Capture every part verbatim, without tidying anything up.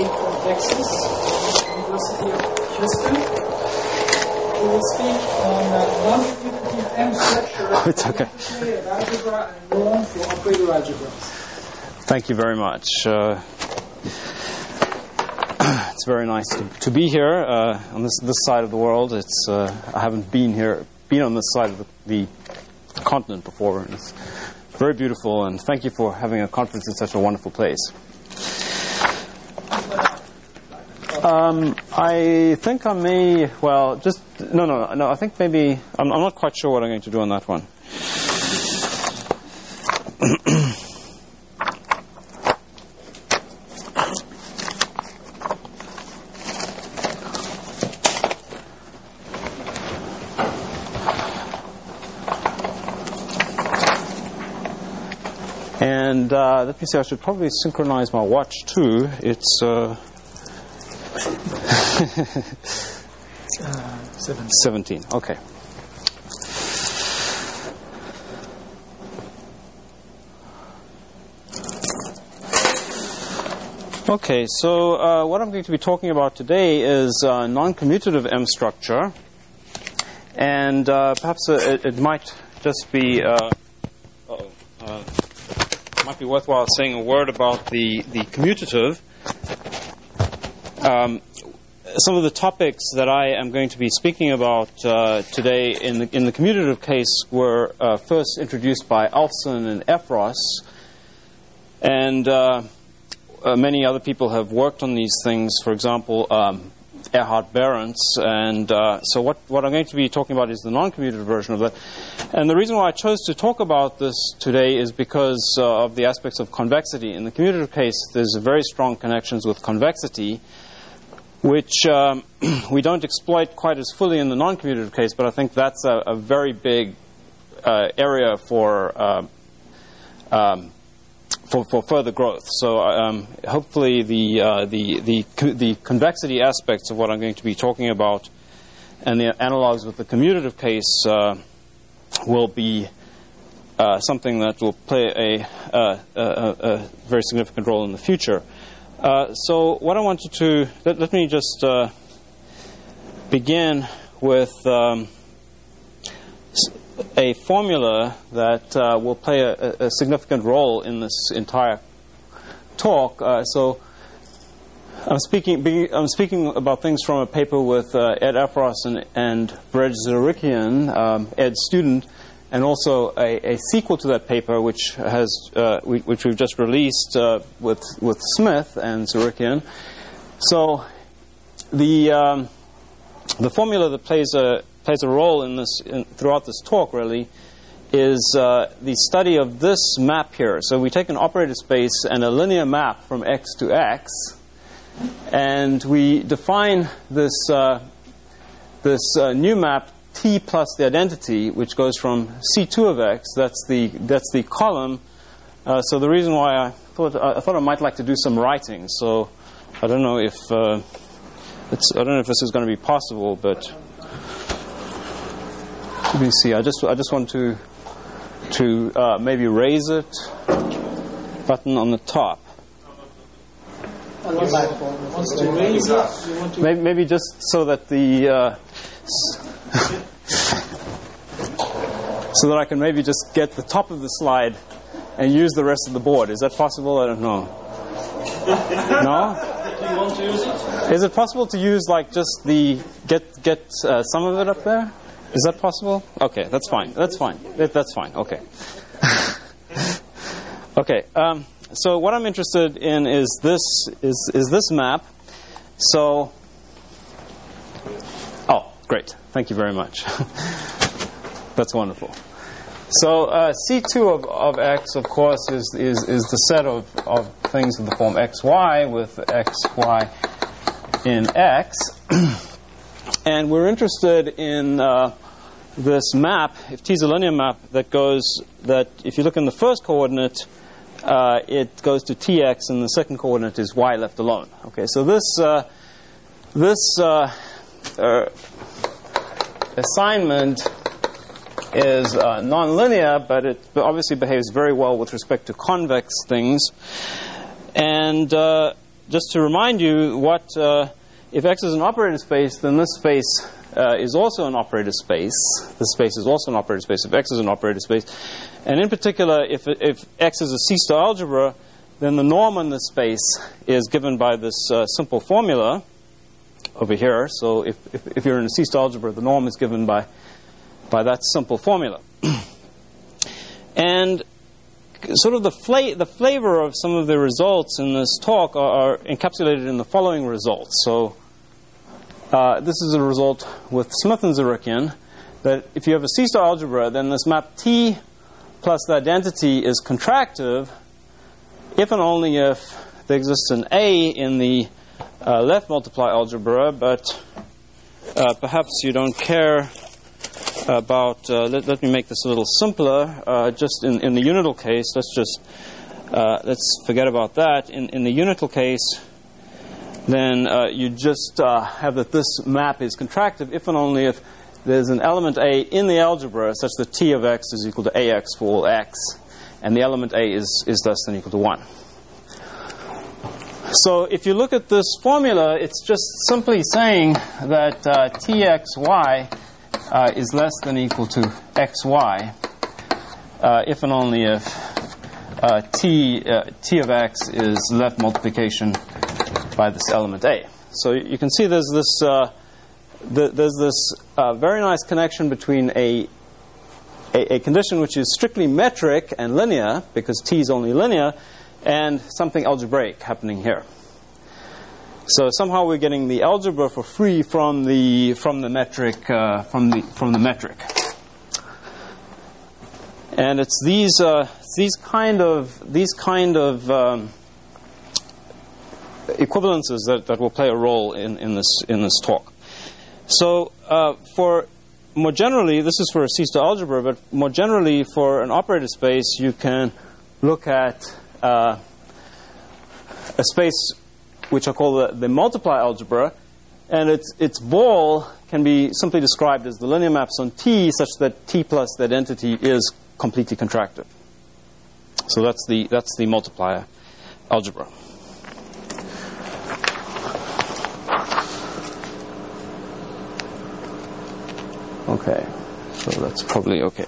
Kate from Texas, University of Houston, who will speak on uh, non-commutative M structure, Oh, it's okay. of algebra and norm for operator algebras. Thank you very much. Uh, it's very nice to, to be here uh, on this this side of the world. It's uh, I haven't been here, been on this side of the, the continent before. And it's very beautiful, and thank you for having a conference in such a wonderful place. Um, I think I may, well, just, no, no, no, I think maybe, I'm, I'm not quite sure what I'm going to do on that one. And uh, let me see, I should probably synchronize my watch too. It's uh, uh, seventeen. seventeen, okay. Okay, so uh, what I'm going to be talking about today is uh, non-commutative M structure. And uh, perhaps uh, it, it might just be... Uh, uh-oh, uh, might be worthwhile saying a word about the, the commutative. Um, some of the topics that I am going to be speaking about uh, today in the, in the commutative case were uh, first introduced by Alfson and Efros, and uh, uh, many other people have worked on these things, for example, um, Erhard Behrens, and uh, so what, what I'm going to be talking about is the non-commutative version of that. And the reason why I chose to talk about this today is because uh, of the aspects of convexity. In the commutative case, there's very strong connections with convexity, which um, we don't exploit quite as fully in the non-commutative case, but I think that's a, a very big uh, area for, uh, um, for for further growth. So um, hopefully the, uh, the the co- the convexity aspects of what I'm going to be talking about and the analogs with the commutative case uh, will be uh, something that will play a, uh, a, a very significant role in the future. Uh, so what I wanted to, let, let me just uh, begin with um, a formula that uh, will play a, a significant role in this entire talk. Uh, so I'm speaking I'm speaking about things from a paper with uh, Ed Efros and, and Brej Zarikian, um, Ed's student, and also a, a sequel to that paper, which has uh, we, which we've just released uh, with with Smith and Zarikian. So the um, the formula that plays a plays a role in this in, throughout this talk really is uh, the study of this map here. So we take an operator space and a linear map from X to X, and we define this uh, this uh, new map T plus the identity, which goes from C two of X. That's the that's the column. Uh, so the reason why I thought I thought I might like to do some writing. So I don't know if uh, it's I don't know if this is going to be possible, but let me see. I just I just want to to uh, maybe raise it button on the top. Wants to raise it. You want to Maybe, maybe just so that the uh, so that I can maybe just get the top of the slide and use the rest of the board. Is that possible? I don't know. No? Do you want to use it? Is it possible to use like just the get get uh, some of it up there? Is that possible? Okay, that's fine. That's fine. That, that's fine. Okay. Okay. Um, so what I'm interested in is this is is this map. So. Oh, great. Thank you very much. That's wonderful. So uh, C two of, of X, of course, is, is, is the set of, of things in the form X Y with X Y in X. And we're interested in uh, this map, if T is a linear map, that goes, that if you look in the first coordinate, uh, it goes to T X, and the second coordinate is Y left alone. Okay, so this, uh, this uh, uh, assignment is uh, nonlinear, but it obviously behaves very well with respect to convex things. And uh, just to remind you, what uh, if X is an operator space, then this space uh, is also an operator space. This space is also an operator space if X is an operator space. And in particular, if, if X is a C-star algebra, then the norm in this space is given by this uh, simple formula over here. So if, if, if you're in a C-star algebra, the norm is given by, by that simple formula. And sort of the, fla the flavor of some of the results in this talk are, are encapsulated in the following results. So uh, this is a result with Smith and Zarikian, that if you have a C-star algebra, then this map T plus the identity is contractive if and only if there exists an A in the uh, left multiply algebra, but uh, perhaps you don't care about, uh, let, let me make this a little simpler, uh, just in, in the unital case, let's just, uh, let's forget about that. In, in the unital case, then uh, you just uh, have that this map is contractive if and only if there's an element A in the algebra such that T of X is equal to A X for all X, and the element A is, is less than or equal to one. So if you look at this formula, it's just simply saying that uh, T X Y Uh, is less than or equal to X Y uh, if and only if uh, T, uh, T of X is left multiplication by this element A. So you can see there's this, uh, the, there's this uh, very nice connection between a, a, a condition which is strictly metric and linear, because T is only linear, and something algebraic happening here. So somehow we're getting the algebra for free from the from the metric uh, from the from the metric, and it's these uh, these kind of these kind of um, equivalences that, that will play a role in, in this in this talk. So uh, for more generally, this is for a C-star algebra, but more generally for an operator space, you can look at uh, a space which I call the, the multiply algebra, and its its ball can be simply described as the linear maps on T such that T plus the identity is completely contractive. So that's the that's the multiplier algebra. Okay, so that's probably okay.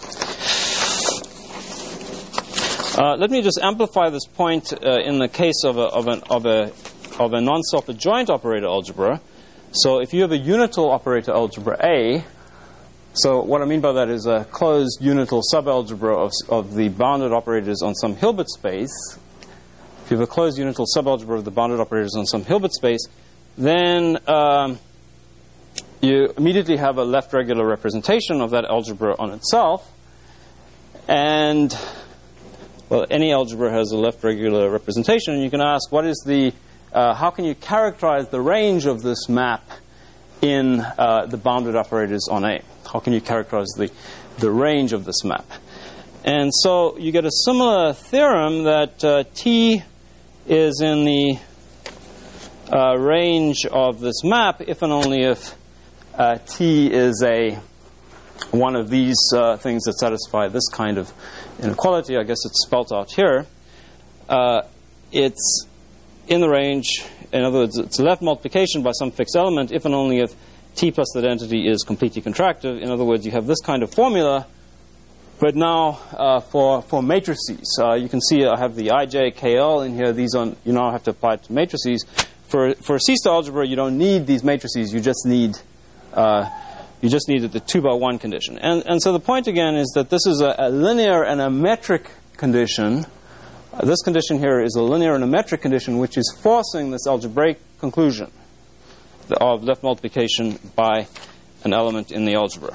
Uh, let me just amplify this point uh, in the case of a of an of a of a non-self-adjoint operator algebra. So if you have a unital operator algebra A, so what I mean by that is a closed unital subalgebra of, of the bounded operators on some Hilbert space. If you have a closed unital subalgebra of the bounded operators on some Hilbert space, then um, you immediately have a left regular representation of that algebra on itself. And, well, any algebra has a left regular representation. And you can ask, what is the Uh, how can you characterize the range of this map in uh, the bounded operators on A? How can you characterize the, the range of this map? And so you get a similar theorem that uh, T is in the uh, range of this map if and only if uh, T is a one of these uh, things that satisfy this kind of inequality. I guess it's spelt out here. Uh, it's in the range, in other words, it's a left multiplication by some fixed element if and only if T plus the identity is completely contractive. In other words, you have this kind of formula, but now uh, for, for matrices. Uh, you can see I have the I, J, K, L in here. These on, you now have to apply it to matrices. For, for a C-star algebra, you don't need these matrices. You just need uh, you just needed the two by one condition. And, and so the point again is that this is a, a linear and a metric condition. Uh, this condition here is a linear and a metric condition which is forcing this algebraic conclusion of left multiplication by an element in the algebra.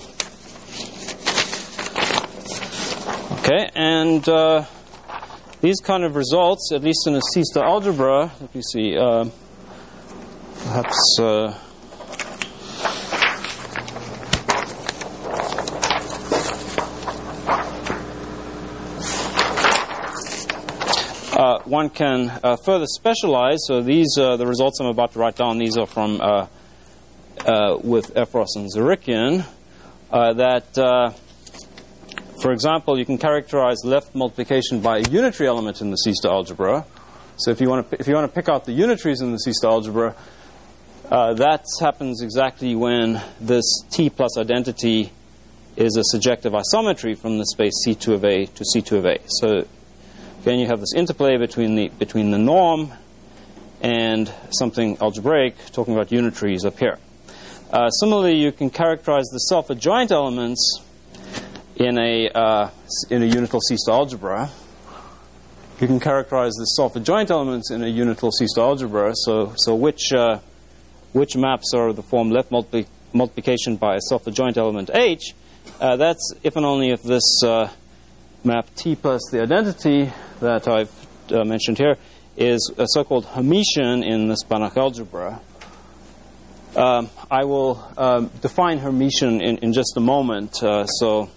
Okay, and uh, these kind of results, at least in a C-star algebra, let me see, uh, perhaps... Uh, Uh, one can uh, further specialize. So these are the results I'm about to write down. These are from uh, uh, with Efros and Zarikian. Uh, that, uh, for example, you can characterize left multiplication by a unitary element in the C-star algebra. So if you want to if you want to pick out the unitaries in the C-star algebra, uh, that happens exactly when this T plus identity is a surjective isometry from the space C two of A to C two of A. So again, you have this interplay between the between the norm and something algebraic, talking about unitaries up here. Uh, similarly, you can characterize the self-adjoint elements in a uh, in a unital C-star algebra. You can characterize the self-adjoint elements in a unital C-star algebra. So, so which uh, which maps are of the form left multipli multiplication by a self-adjoint element H? Uh, that's if and only if this uh, map T plus the identity that I've uh, mentioned here is a so-called Hermitian in this Banach algebra. Um, I will um, define Hermitian in, in just a moment. Uh, so,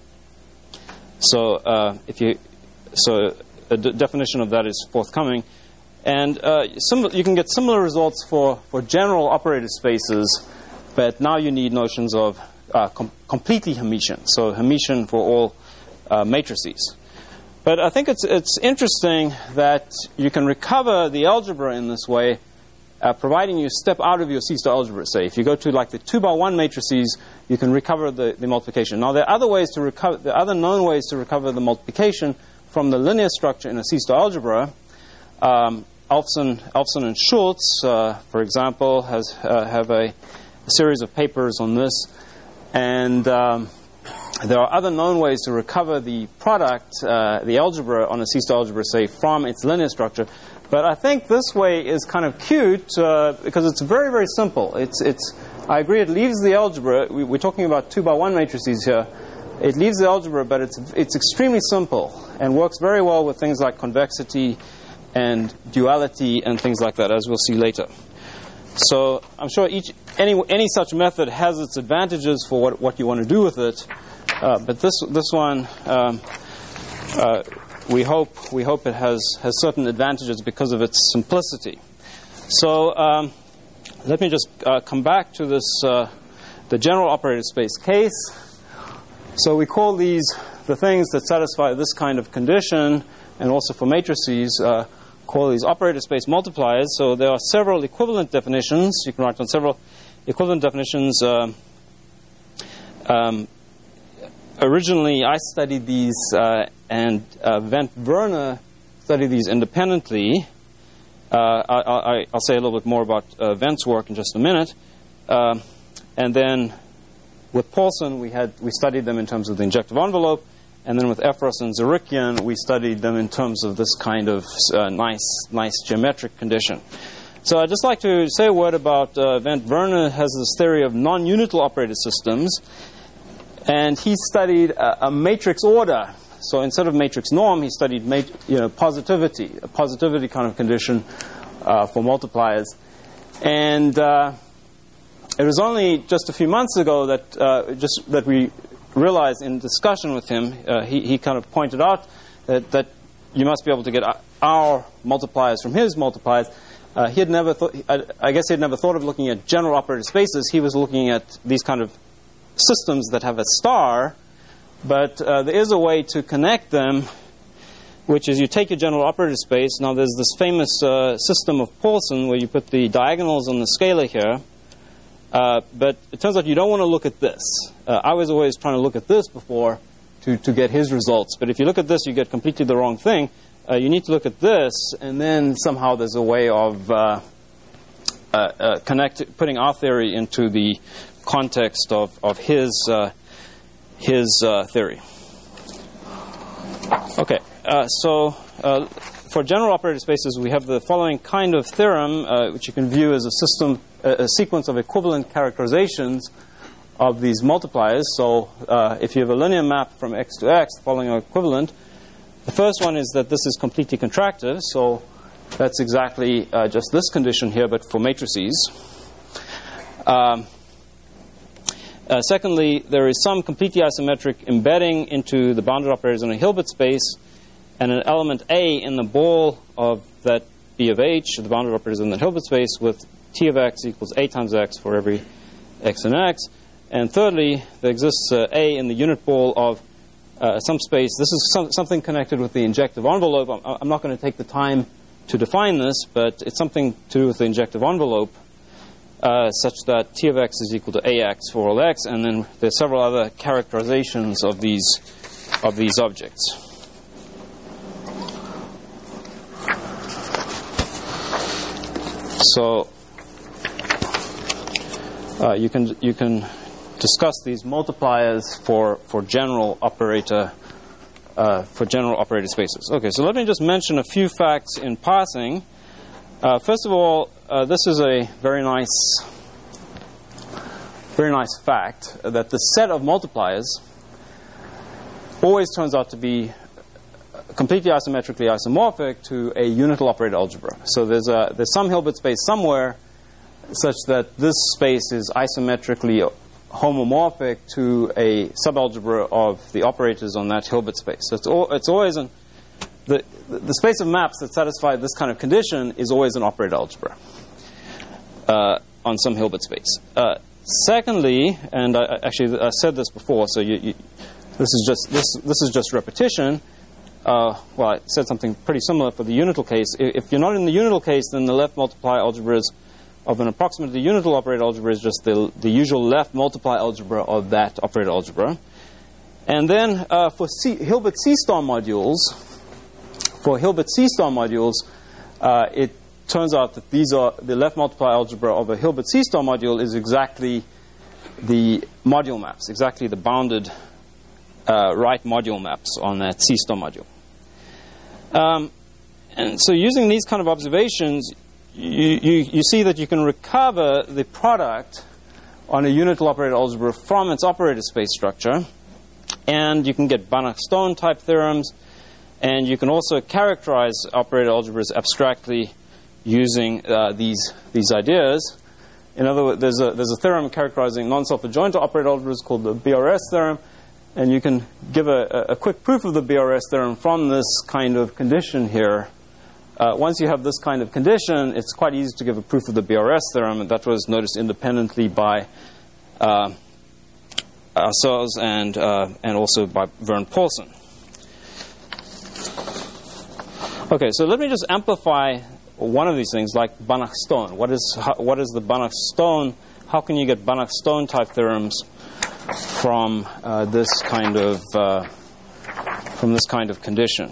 so uh, if you, so a d definition of that is forthcoming, and uh, some, you can get similar results for for general operator spaces, but now you need notions of uh, com completely Hermitian. So Hermitian for all uh, matrices. But I think it's it's interesting that you can recover the algebra in this way, uh, providing you step out of your C-star algebra. Say, if you go to like the two by one matrices, you can recover the, the multiplication. Now, there are other ways to recover. There are other known ways to recover the multiplication from the linear structure in a C-star algebra. Um, Alfson, Alfson and Schultz, uh, for example, has uh, have a, a series of papers on this, and um, there are other known ways to recover the product, uh, the algebra on a C-star algebra, say, from its linear structure. But I think this way is kind of cute uh, because it's very, very simple. It's, it's. I agree, it leaves the algebra. We, we're talking about two by one matrices here. It leaves the algebra, but it's it's extremely simple and works very well with things like convexity and duality and things like that, as we'll see later. So I'm sure each any any such method has its advantages for what what you want to do with it. Uh, but this this one, um, uh, we hope we hope it has has certain advantages because of its simplicity. So um, let me just uh, come back to this uh, the general operator space case. So we call these the things that satisfy this kind of condition, and also for matrices, uh, call these operator space multipliers. So there are several equivalent definitions. You can write on several equivalent definitions. Uh, um, Originally, I studied these, uh, and uh, Wendt Werner studied these independently. Uh, I, I, I'll say a little bit more about uh, Wendt's work in just a minute. Uh, and then with Paulson, we had we studied them in terms of the injective envelope, and then with Efros and Zarikian, we studied them in terms of this kind of uh, nice, nice geometric condition. So I'd just like to say a word about uh, Wendt Werner has this theory of non-unital operator systems. And he studied a, a matrix order. So instead of matrix norm, he studied mat you know, positivity, a positivity kind of condition uh, for multipliers. And uh, it was only just a few months ago that uh, just that we realized in discussion with him, uh, he, he kind of pointed out that, that you must be able to get our multipliers from his multipliers. Uh, he had never thought, I, I guess he had never thought of looking at general operator spaces. He was looking at these kind of systems that have a star, but uh, there is a way to connect them, which is you take your general operator space. Now there's this famous uh, system of Paulson where you put the diagonals on the scalar here, uh, but it turns out you don't want to look at this. Uh, I was always trying to look at this before to, to get his results, but if you look at this, you get completely the wrong thing. Uh, you need to look at this, and then somehow there's a way of uh, uh, uh, connect, putting our theory into the context of, of his uh, his uh, theory. Okay, uh, so uh, for general operator spaces, we have the following kind of theorem, uh, which you can view as a system, a, a sequence of equivalent characterizations of these multipliers. So uh, if you have a linear map from x to x, the following are equivalent. The first one is that this is completely contractive, so that's exactly uh, just this condition here, but for matrices. Um, Uh, secondly, there is some completely isometric embedding into the bounded operators in a Hilbert space, and an element A in the ball of that B of H, the bounded operators in the Hilbert space, with T of x equals A times x for every x and x. And thirdly, there exists uh, A in the unit ball of uh, some space. This is some, something connected with the injective envelope. I'm, I'm not going to take the time to define this, but it's something to do with the injective envelope, uh, such that T of x is equal to A x for all x, and then there's several other characterizations of these of these objects. So uh, you can you can discuss these multipliers for for general operator uh, for general operator spaces. Okay, so let me just mention a few facts in passing. Uh, first of all, uh, this is a very nice very nice fact that the set of multipliers always turns out to be completely isometrically isomorphic to a unital operator algebra. So there's a there's some Hilbert space somewhere such that this space is isometrically homomorphic to a subalgebra of the operators on that Hilbert space. So it's al it's always an the the space of maps that satisfy this kind of condition is always an operator algebra uh, on some Hilbert space. Uh, secondly, and I, actually I said this before, so you, you, this is just this this is just repetition. Uh, well, I said something pretty similar for the unital case. If you're not in the unital case, then the left multiply algebras of an approximately unital operator algebra is just the, the usual left multiply algebra of that operator algebra. And then uh, for C, Hilbert C-star modules, for Hilbert C-star modules, uh, it turns out that these are the left multiply algebra of a Hilbert C-star module is exactly the module maps, exactly the bounded uh, right module maps on that C-star module. Um, and so using these kind of observations, You, you, you see that you can recover the product on a unital operator algebra from its operator space structure, and you can get Banach-Stone type theorems, and you can also characterize operator algebras abstractly using uh, these these ideas. In other words, there's a there's a theorem characterizing non-self-adjoint operator algebras called the B R S theorem, and you can give a, a quick proof of the B R S theorem from this kind of condition here. Uh, once you have this kind of condition, it's quite easy to give a proof of the B R S theorem, and that was noticed independently by uh, ourselves and uh, and also by Vern Paulson. Okay, so let me just amplify one of these things, like Banach-Stone. What is how, what is the Banach-Stone? How can you get Banach-Stone type theorems from uh, this kind of uh, from this kind of condition?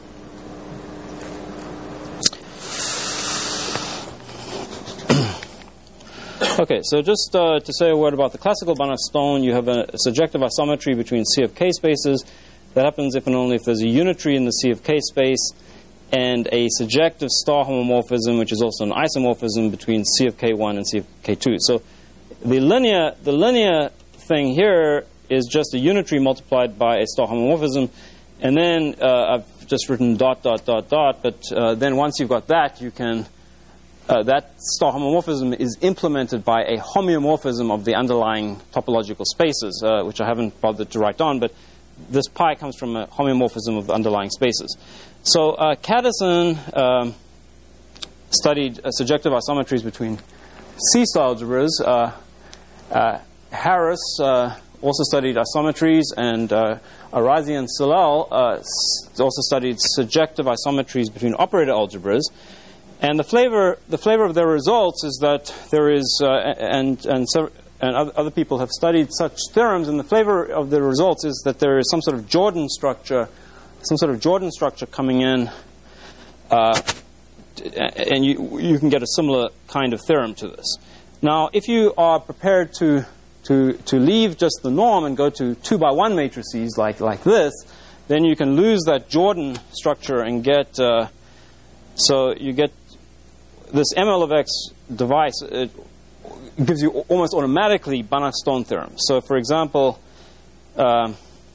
Okay, so just uh, to say a word about the classical Banach-Stone, you have a surjective isometry between C of K spaces. That happens if and only if there's a unitary in the C of K space and a surjective star homomorphism, which is also an isomorphism between C of K one and C of K two. So the linear, the linear thing here is just a unitary multiplied by a star homomorphism, and then uh, I've just written dot, dot, dot, dot, but uh, then once you've got that, you can Uh, that star homomorphism is implemented by a homeomorphism of the underlying topological spaces, uh, which I haven't bothered to write down, but this pi comes from a homeomorphism of the underlying spaces. So uh, Caddison um, studied uh, surjective isometries between C-star algebras. Uh, uh, Harris uh, also studied isometries, and uh, Arazi and Salel uh, also studied surjective isometries between operator algebras. And the flavor, the flavor of their results is that there is, uh, and and so, and other people have studied such theorems, and the flavor of the results is that there is some sort of Jordan structure, some sort of Jordan structure coming in, uh, and you you can get a similar kind of theorem to this. Now, if you are prepared to to to leave just the norm and go to two by one matrices like like this, then you can lose that Jordan structure and get. Uh, so you get. This M L of X device, it gives you almost automatically Banach-Stone theorem. So, for example, um,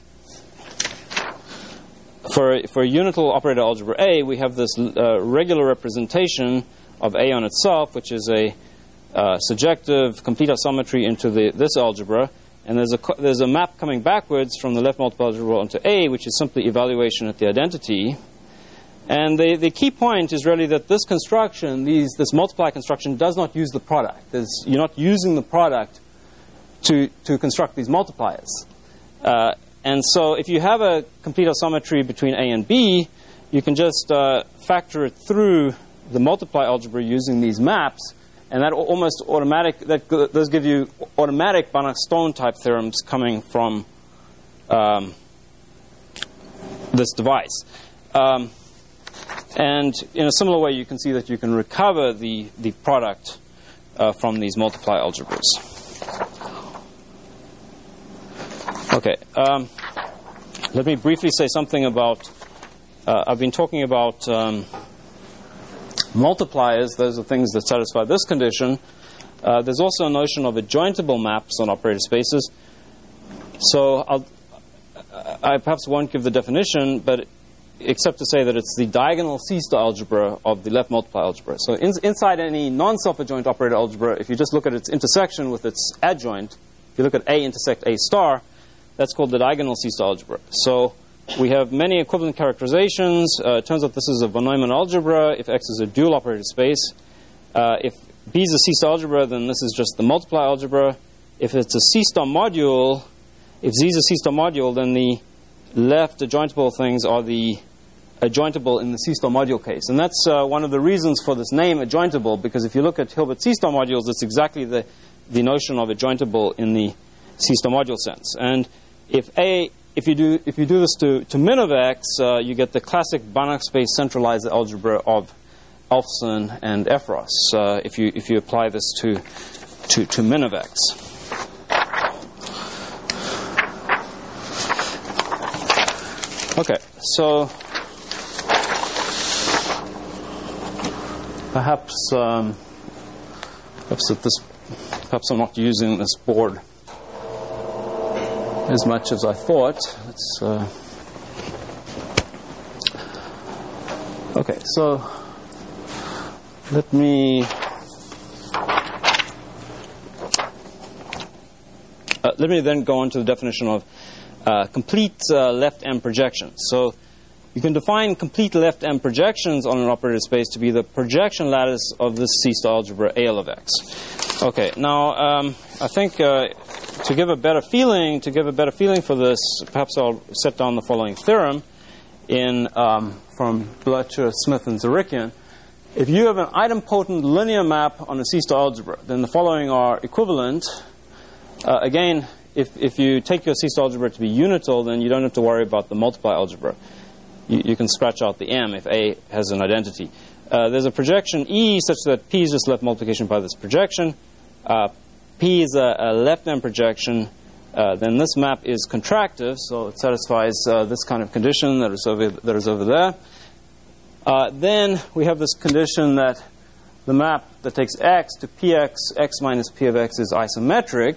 for, a, for a unital operator algebra A, we have this uh, regular representation of A on itself, which is a uh, surjective complete isometry into the, this algebra. And there's a, there's a map coming backwards from the left multiple algebra onto A, which is simply evaluation at the identity. And the, the key point is really that this construction, these, this multiply construction, does not use the product. There's, you're not using the product to, to construct these multipliers. Uh, and so if you have a complete isometry between A and B, you can just uh, factor it through the multiply algebra using these maps, and that almost automatic, that those give you automatic Banach-Stone type theorems coming from um, this device. Um, and in a similar way, you can see that you can recover the, the product uh, from these multiply algebras. Okay, um, let me briefly say something about, uh, I've been talking about um, multipliers. Those are things that satisfy this condition. Uh, there's also a notion of adjointable maps on operator spaces. So I'll, I perhaps won't give the definition, but except to say that it's the diagonal C-star algebra of the left multiply algebra. So in, inside any non-self-adjoint operator algebra, if you just look at its intersection with its adjoint, if you look at A intersect A star, that's called the diagonal C-star algebra. So we have many equivalent characterizations. Uh, it turns out this is a von Neumann algebra if X is a dual operator space. Uh, if B is a C-star algebra, then this is just the multiply algebra. If it's a C-star module, if Z is a C-star module, then the left adjointable things are the adjointable in the C-star module case. And that's uh, one of the reasons for this name, adjointable, because if you look at Hilbert C-star modules, it's exactly the, the notion of adjointable in the C-star module sense. And if A, if you do if you do this to, to min of X, uh, you get the classic Banach space centralized algebra of Alfvén and Effross. Uh, if you if you apply this to to, to min of X. Okay, so perhaps um, perhaps at this perhaps I'm not using this board as much as I thought. Let's, uh, okay, so let me uh, let me then go on to the definition of uh, complete uh, left M projections. So you can define complete left M projections on an operator space to be the projection lattice of this C-star algebra A L of X. Okay, now um, I think uh, to give a better feeling, to give a better feeling for this, perhaps I'll set down the following theorem in um, from Blocher, Smith, and Zarikian. If you have an idempotent linear map on a C-star algebra, then the following are equivalent. Uh, again, if if you take your C-star algebra to be unital, then you don't have to worry about the multiply algebra. You, you can scratch out the M if A has an identity. Uh, there's a projection E such that P is just left multiplication by this projection. Uh, P is a, a left M projection. Uh, then this map is contractive, so it satisfies uh, this kind of condition that is over, that is over there. Uh, then we have this condition that the map that takes X to P X, X minus P of X is isometric.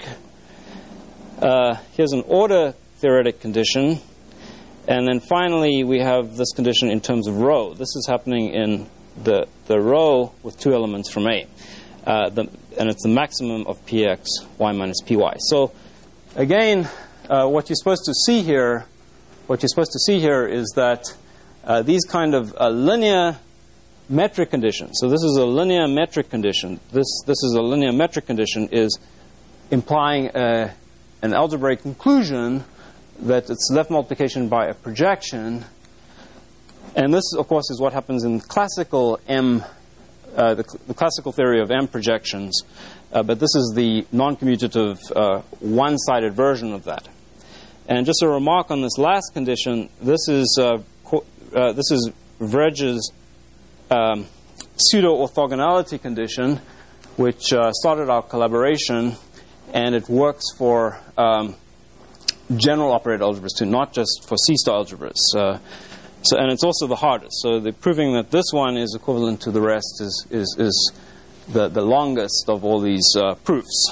Uh, here's an order theoretic condition. And then finally, we have this condition in terms of rho. This is happening in the, the rho with two elements from A. Uh, the, and it's the maximum of P X, Y minus P Y. So again, uh, what you're supposed to see here, what you're supposed to see here is that uh, these kind of uh, linear metric conditions. So this is a linear metric condition. This this is a linear metric condition is implying a, an algebraic conclusion that it's left multiplication by a projection. And this, of course, is what happens in classical M, uh, the, cl the classical theory of M projections. Uh, but this is the non-commutative uh, one-sided version of that. And just a remark on this last condition, this is uh, uh, this is Vreg's um, pseudo-orthogonality condition, which uh, started our collaboration, and it works for um, general operator algebras too, not just for C-star algebras. Uh, so, and it's also the hardest. So the proving that this one is equivalent to the rest is is, is the, the longest of all these uh, proofs.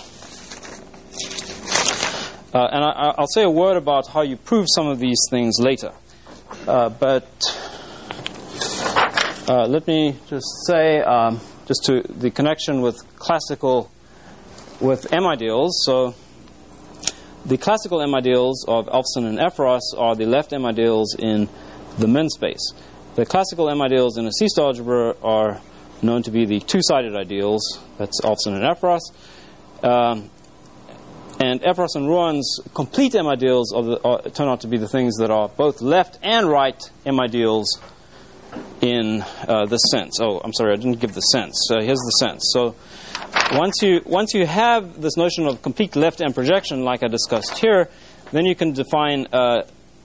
Uh, and I, I'll say a word about how you prove some of these things later. Uh, but uh, let me just say, um, just to the connection with classical, with M ideals. So the classical M ideals of Alfvén and Effross are the left M ideals in the min space. The classical M ideals in a C-star algebra are known to be the two-sided ideals. That's Alfvén and Effross. Um, and Effross and Ruan's complete M ideals are the, are, turn out to be the things that are both left and right M ideals in uh, this sense. Oh, I'm sorry, I didn't give the sense. Uh, here's the sense. So once you once you have this notion of complete left M projection, like I discussed here, then you can define uh,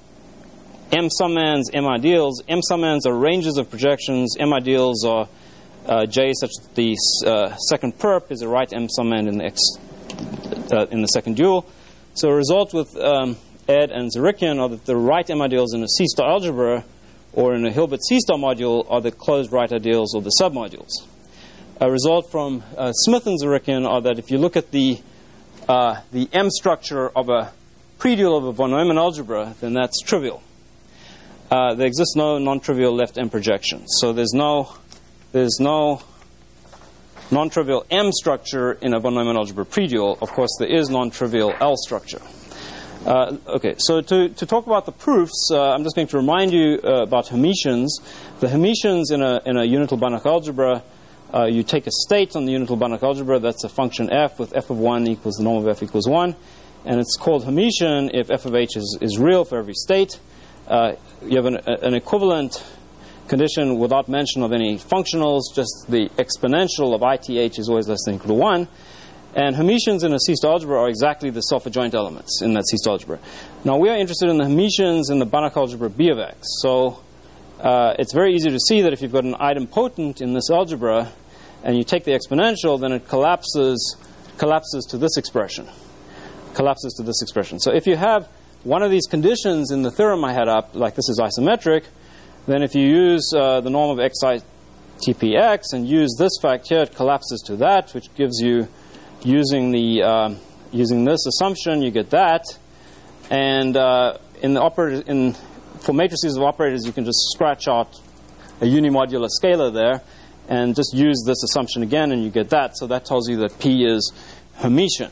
M summands, M ideals. M summands are ranges of projections. M ideals are uh, J such that the uh, second perp is a right M summand in the X uh, in the second dual. So a result with um, Ed and Zarikian are that the right M ideals in a C-star algebra or in a Hilbert C-star module are the closed right ideals or the submodules. A result from uh, Smith and Zarikian are that if you look at the uh, the M structure of a predual of a von Neumann algebra, then that's trivial. Uh, there exists no non-trivial left M projection. So there's no there's no non-trivial M structure in a von Neumann algebra predual. Of course, there is non-trivial L structure. Uh, okay, so to, to talk about the proofs, uh, I'm just going to remind you uh, about Hermitians. The Hermitians in a in a unital Banach algebra, uh, you take a state on the unital Banach algebra. That's a function f with f of one equals the norm of f equals one, and it's called Hermitian if f of h is, is real for every state. Uh, you have an, an equivalent condition without mention of any functionals, just the exponential of I T H is always less than or equal to one. And Hermitians in a C-star algebra are exactly the self-adjoint elements in that C-star algebra. Now, we are interested in the Hermitians in the Banach algebra B of x. So uh, it's very easy to see that if you've got an idempotent in this algebra and you take the exponential, then it collapses collapses to this expression. Collapses to this expression. So if you have one of these conditions in the theorem I had up, like this is isometric, then if you use uh, the norm of xi T P x and use this fact here, it collapses to that, which gives you, using the uh, using this assumption, you get that. And uh, in the operator, in for matrices of operators, you can just scratch out a unimodular scalar there, and just use this assumption again, and you get that. So that tells you that P is Hermitian.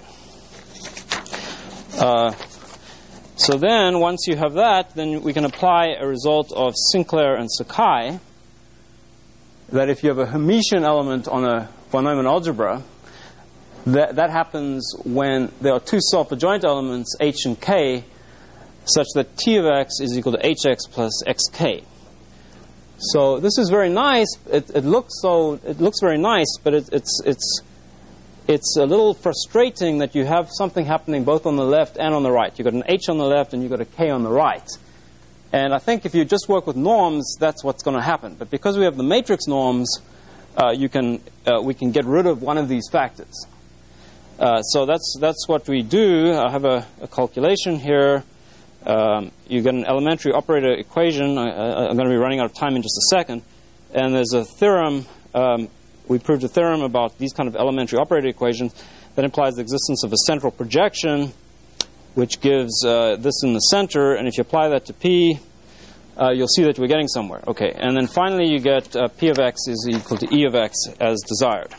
Uh, So then, once you have that, then we can apply a result of Sinclair and Sakai, that if you have a Hermitian element on a von Neumann algebra, that, that happens when there are two self-adjoint elements, h and k, such that T of x is equal to hx plus xk. So this is very nice. It, it looks so. It looks very nice, but it, it's it's. It's a little frustrating that you have something happening both on the left and on the right. You've got an H on the left and you've got a K on the right. And I think if you just work with norms, that's what's going to happen. But because we have the matrix norms, uh, you can uh, we can get rid of one of these factors. Uh, so that's that's what we do. I have a, a calculation here. Um, you get an elementary operator equation. I, I, I'm going to be running out of time in just a second. And there's a theorem. Um, We proved a theorem about these kind of elementary operator equations that implies the existence of a central projection, which gives uh, this in the center. And if you apply that to P, uh, you'll see that we're getting somewhere. Okay, and then finally you get uh, P of x is equal to E of x as desired.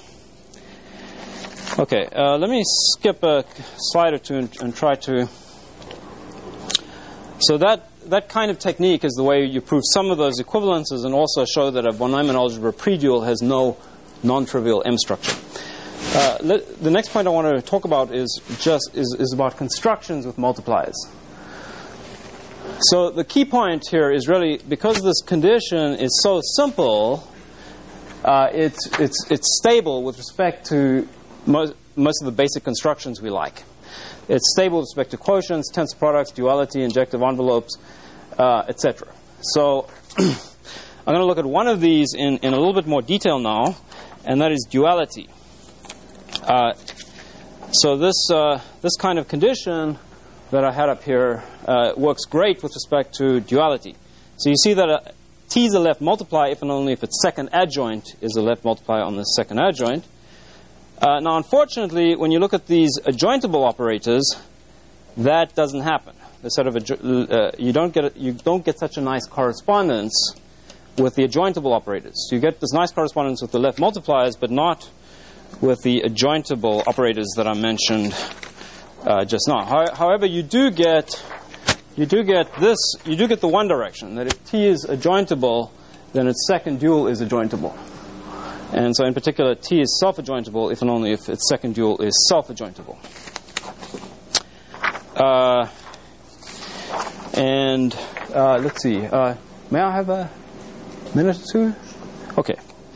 Okay, uh, let me skip a slide or two and, and try to... So that, that kind of technique is the way you prove some of those equivalences and also show that a von Neumann algebra predual has no non-trivial M structure. Uh, let, the next point I want to talk about is just is, is about constructions with multipliers. So the key point here is really, because this condition is so simple, uh, it's it's it's stable with respect to most most of the basic constructions we like. It's stable with respect to quotients, tensor products, duality, injective envelopes, uh, et cetera. So I'm going to look at one of these in, in a little bit more detail now, and that is duality. Uh, so this uh, this kind of condition that I had up here uh, works great with respect to duality. So you see that a, T is a left multiply if and only if its second adjoint is a left multiply on the second adjoint. Uh, now, unfortunately, when you look at these adjointable operators, that doesn't happen. The sort of uh, you don't get a, you don't get such a nice correspondence with the adjointable operators. You get this nice correspondence with the left multipliers, but not with the adjointable operators that I mentioned uh, just now. How, however, you do get you do get this. You do get the one direction, that if T is adjointable, then its second dual is adjointable. And so, in particular, T is self-adjointable if and only if its second dual is self-adjointable. Uh, and uh, let's see. Uh, may I have a minute or two? Okay.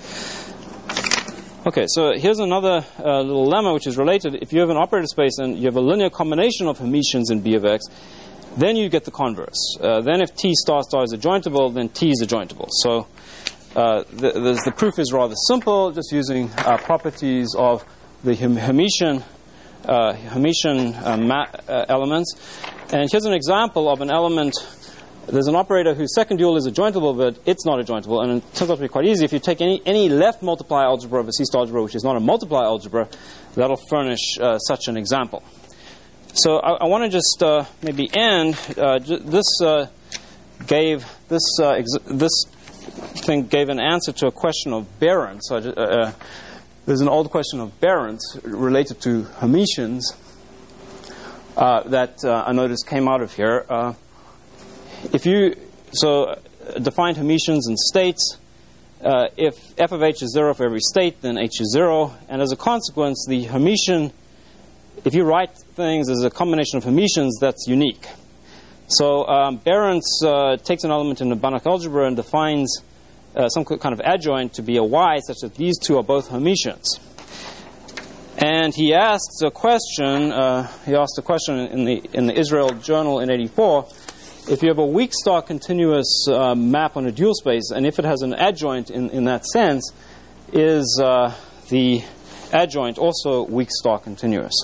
Okay, so here's another uh, little lemma which is related. If you have an operator space and you have a linear combination of Hermitians in B of X, then you get the converse. Uh, then if T star star is adjointable, then T is adjointable. So uh, the, the, the proof is rather simple, just using uh, properties of the Hermitian, uh, Hermitian uh, ma uh, elements. And here's an example of an element. There's an operator whose second dual is adjointable, but it's not adjointable. And it turns out to be quite easy. If you take any, any left multiply algebra of a C-star algebra, which is not a multiply algebra, that'll furnish uh, such an example. So I, I want to just uh, maybe end. Uh, this uh, gave this uh, ex this thing gave an answer to a question of Behrens. So uh, there's an old question of Behrens related to Hermitians uh, that uh, I noticed came out of here. Uh, If you so uh, define Hermitians in states, uh, if f of h is zero for every state, then h is zero, and as a consequence, the Hermitian, if you write things as a combination of Hermitians, that's unique. So um, Behrens uh, takes an element in the Banach algebra and defines uh, some kind of adjoint to be a y, such that these two are both Hermitians. And he asks a question. Uh, he asked a question in the in the Israel Journal in eighty-four. If you have a weak star continuous uh, map on a dual space, and if it has an adjoint in, in that sense, is uh, the adjoint also weak star continuous?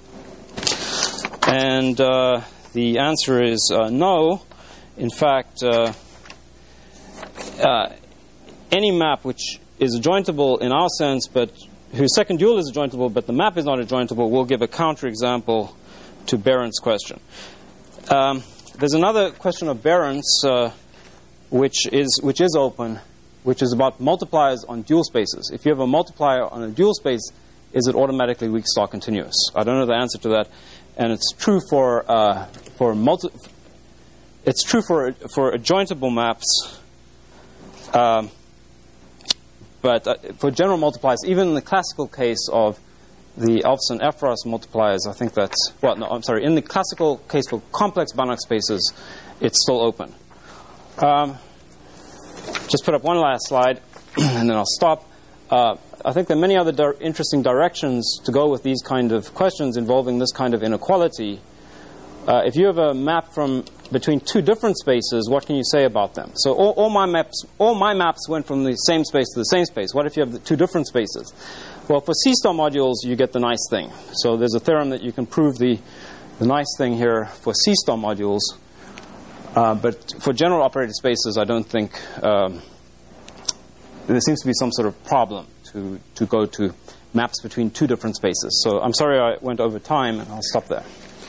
And uh, the answer is uh, no. In fact, uh, uh, any map which is adjointable in our sense, but whose second dual is adjointable, but the map is not adjointable, will give a counterexample to Behrens' question. Um, There's another question of Behrens, uh, which is which is open, which is about multipliers on dual spaces. If you have a multiplier on a dual space, is it automatically weak star continuous? I don't know the answer to that, and it's true for uh, for multi. It's true for for adjointable maps, um, but uh, for general multipliers, even in the classical case of the Alfvén-Effross multipliers, I think that's, well, no, I'm sorry, in the classical case for complex Banach spaces, it's still open. Um, just put up one last slide, and then I'll stop. Uh, I think there are many other di interesting directions to go with these kind of questions involving this kind of inequality. Uh, if you have a map from between two different spaces, what can you say about them? So all, all my maps, all my maps went from the same space to the same space. What if you have the two different spaces? Well, for C-star modules, you get the nice thing. So there's a theorem that you can prove the, the nice thing here for C-star modules. Uh, but for general operated spaces, I don't think um, there seems to be some sort of problem to, to go to maps between two different spaces. So I'm sorry I went over time, and I'll stop there.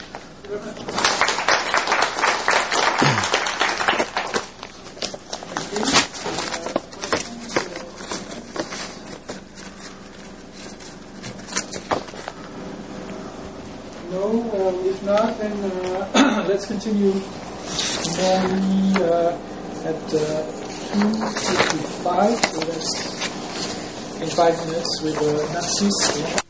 No, uh, if not, then uh, let's continue. Then we uh, at uh, two fifty-five, so that's in five minutes with uh, Narcisse.